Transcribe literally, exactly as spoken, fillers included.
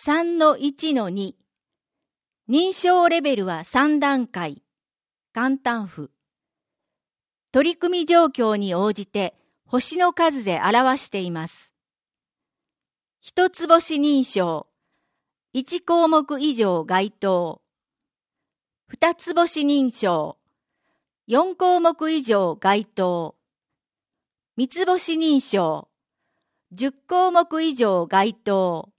さんのいちのに 認証レベルはさん段階。簡単符。取り組み状況に応じて星の数で表しています。一つ星認証。いち項目以上該当。二つ星認証。よん項目以上該当。三つ星認証。じゅっ項目以上該当。